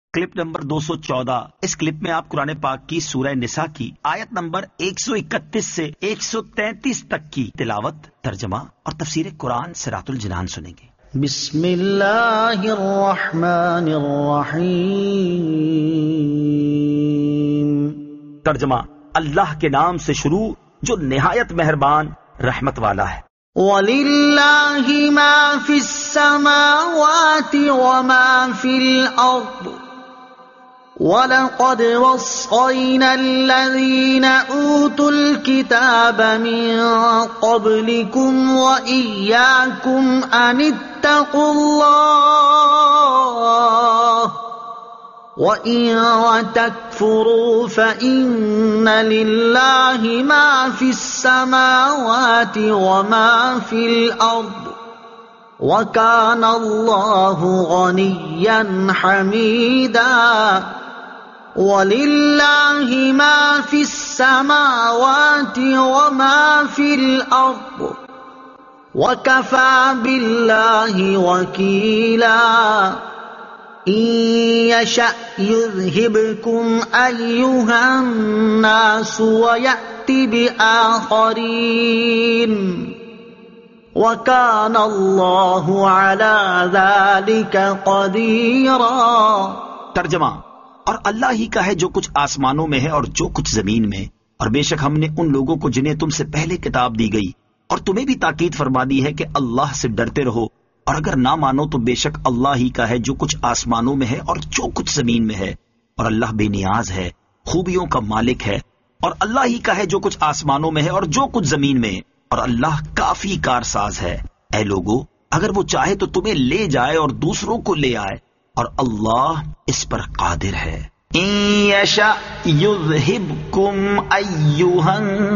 Clip number 214۔ اس clip میں آپ قرآن پاک کی سورہ نساء کی آیت نمبر 131 سے 133 تک کی تلاوت، ترجمہ اور تفسیر قرآن صراط الجنان سنیں گے۔ بسم اللہ الرحمن الرحیم۔ ترجمہ: اللہ کے نام سے شروع جو نہایت مہربان رحمت والا ہے۔ وَلِلَّهِ مَا فِي السَّمَاوَاتِ وَمَا فِي الْأَرْضِ وَلَقَدْ وَصَّيْنَا الَّذِينَ أُوتُوا الْكِتَابَ مِنْ قَبْلِكُمْ وَإِيَّاكُمْ أَنِ اتَّقُوا اللَّهَ وَإِن تَكْفُرُوا فَإِنَّ لِلَّهِ مَا فِي السَّمَاوَاتِ وَمَا فِي الْأَرْضِ وَكَانَ اللَّهُ غَنِيًّا حَمِيدًا۔ وَلِلَّهِ مَا فِي السَّمَاوَاتِ وَمَا فِي الْأَرْضِ وَكَفَى بِاللَّهِ وَكِيلًا۔ إِن يَشَأْ يُذْهِبْكُمْ أَيُّهَا النَّاسُ وَيَأْتِ بِآخَرِينَ وَكَانَ اللَّهُ عَلَى ذَلِكَ قَدِيرًا۔ ترجمہ: اور اللہ ہی کا ہے جو کچھ آسمانوں میں ہے اور جو کچھ زمین میں، اور بے شک ہم نے ان لوگوں کو جنہیں تم سے پہلے کتاب دی گئی اور تمہیں بھی تاکید فرما دی ہے کہ اللہ سے ڈرتے رہو، اور اگر نہ مانو تو بے شک اللہ ہی کا ہے جو کچھ آسمانوں میں ہے اور جو کچھ زمین میں ہے، اور اللہ بے نیاز ہے، خوبیوں کا مالک ہے۔ اور اللہ ہی کا ہے جو کچھ آسمانوں میں ہے اور جو کچھ زمین میں، اور اللہ کافی کارساز ہے۔ اے لوگو، اگر وہ چاہے تو تمہیں لے جائے اور دوسروں کو لے آئے، اور اللہ اس پر قادر ہے۔ ان یشاء یذہبکم ایھا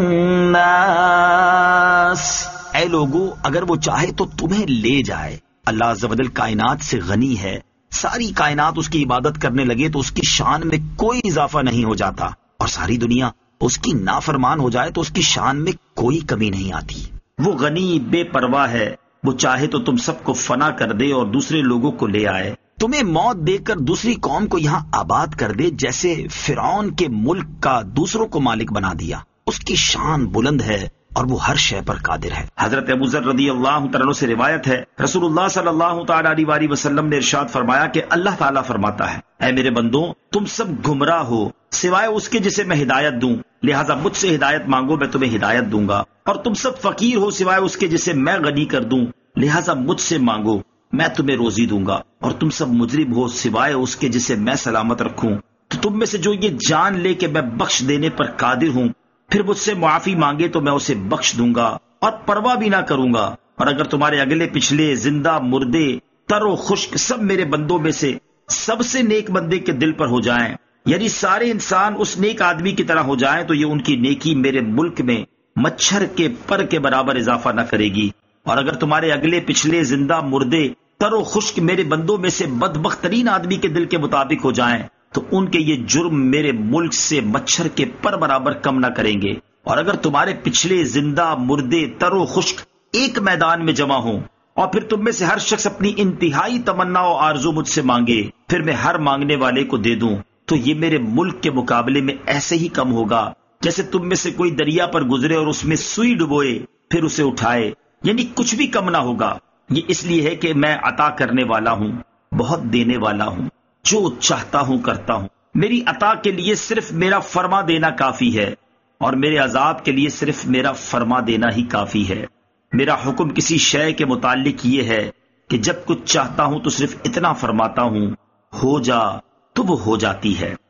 الناس، اے لوگو اگر وہ چاہے تو تمہیں لے جائے۔ اللہ عز و جل کائنات سے غنی ہے، ساری کائنات اس کی عبادت کرنے لگے تو اس کی شان میں کوئی اضافہ نہیں ہو جاتا، اور ساری دنیا اس کی نافرمان ہو جائے تو اس کی شان میں کوئی کمی نہیں آتی۔ وہ غنی بے پرواہ ہے، وہ چاہے تو تم سب کو فنا کر دے اور دوسرے لوگوں کو لے آئے، تمہیں موت دے کر دوسری قوم کو یہاں آباد کر دے، جیسے فرعون کے ملک کا دوسروں کو مالک بنا دیا۔ اس کی شان بلند ہے اور وہ ہر شے پر قادر ہے۔ حضرت ابو ذر رضی اللہ تعالیٰ عنہ سے روایت ہے، رسول اللہ صلی اللہ تعالیٰ علیہ وسلم نے ارشاد فرمایا کہ اللہ تعالیٰ فرماتا ہے، اے میرے بندوں، تم سب گمراہ ہو سوائے اس کے جسے میں ہدایت دوں، لہٰذا مجھ سے ہدایت مانگو، میں تمہیں ہدایت دوں گا۔ اور تم سب فقیر ہو سوائے اس کے جسے میں غنی کر دوں، لہٰذا مجھ سے مانگو، میں تمہیں روزی دوں گا۔ اور تم سب مجرم ہو سوائے اس کے جسے میں سلامت رکھوں، تو تم میں سے جو یہ جان لے کہ میں بخش دینے پر قادر ہوں، پھر مجھ سے معافی مانگے تو میں اسے بخش دوں گا اور پرواہ بھی نہ کروں گا۔ اور اگر تمہارے اگلے پچھلے، زندہ مردے، تر و خشک سب میرے بندوں میں سے سب سے نیک بندے کے دل پر ہو جائیں، یعنی سارے انسان اس نیک آدمی کی طرح ہو جائیں، تو یہ ان کی نیکی میرے ملک میں مچھر کے پر کے برابر اضافہ نہ کرے گی۔ اور اگر تمہارے اگلے پچھلے، زندہ مردے، تر و خشک میرے بندوں میں سے بدبخت ترین آدمی کے دل کے مطابق ہو جائیں، تو ان کے یہ جرم میرے ملک سے مچھر کے پر برابر کم نہ کریں گے۔ اور اگر تمہارے پچھلے، زندہ مردے، تر و خشک ایک میدان میں جمع ہوں، اور پھر تم میں سے ہر شخص اپنی انتہائی تمنا و آرزو مجھ سے مانگے، پھر میں ہر مانگنے والے کو دے دوں، تو یہ میرے ملک کے مقابلے میں ایسے ہی کم ہوگا جیسے تم میں سے کوئی دریا پر گزرے اور اس میں سوئی ڈبوئے پھر اسے اٹھائے، یعنی کچھ بھی کم نہ ہوگا۔ یہ اس لیے ہے کہ میں عطا کرنے والا ہوں، بہت دینے والا ہوں، جو چاہتا ہوں کرتا ہوں۔ میری عطا کے لیے صرف میرا فرما دینا کافی ہے، اور میرے عذاب کے لیے صرف میرا فرما دینا ہی کافی ہے۔ میرا حکم کسی شے کے متعلق یہ ہے کہ جب کچھ چاہتا ہوں تو صرف اتنا فرماتا ہوں، ہو جا تو وہ ہو جاتی ہے۔